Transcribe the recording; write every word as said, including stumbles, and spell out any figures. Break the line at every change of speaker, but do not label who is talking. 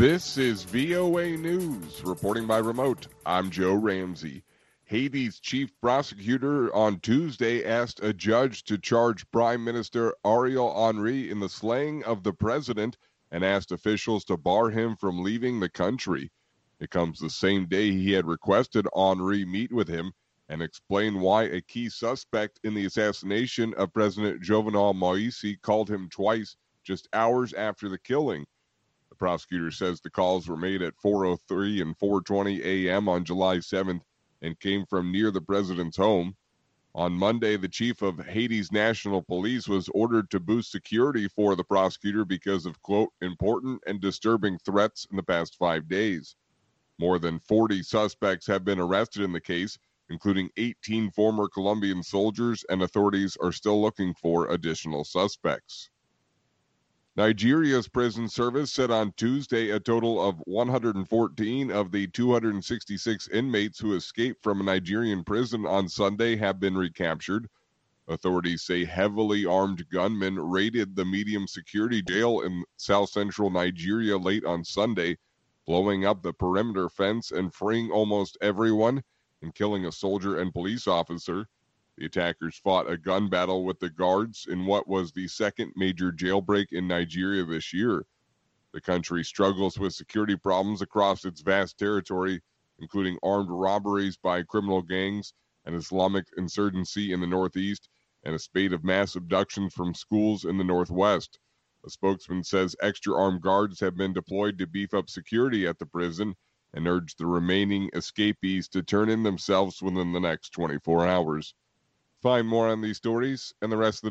This is V O A News, reporting by remote. I'm Joe Ramsey. Haiti's chief prosecutor on Tuesday asked a judge to charge Prime Minister Ariel Henry in the slaying of the president and asked officials to bar him from leaving the country. It comes the same day he had requested Henry meet with him and explain why a key suspect in the assassination of President Jovenel Moise called him twice just hours after the killing. The prosecutor says the calls were made at four oh three and four twenty a.m. on July seventh and came from near the president's home. On Monday, the chief of Haiti's National Police was ordered to boost security for the prosecutor because of, quote, important and disturbing threats in the past five days. More than forty suspects have been arrested in the case, including eighteen former Colombian soldiers, and authorities are still looking for additional suspects. Nigeria's prison service said on Tuesday a total of one hundred fourteen of the two hundred sixty-six inmates who escaped from a Nigerian prison on Sunday have been recaptured. Authorities say heavily armed gunmen raided the medium security jail in south-central Nigeria late on Sunday, blowing up the perimeter fence and freeing almost everyone and killing a soldier and police officer. The attackers fought a gun battle with the guards in what was the second major jailbreak in Nigeria this year. The country struggles with security problems across its vast territory, including armed robberies by criminal gangs, an Islamic insurgency in the northeast, and a spate of mass abductions from schools in the northwest. A spokesman says extra armed guards have been deployed to beef up security at the prison and urged the remaining escapees to turn in themselves within the next twenty-four hours. Find more on these stories and the rest of the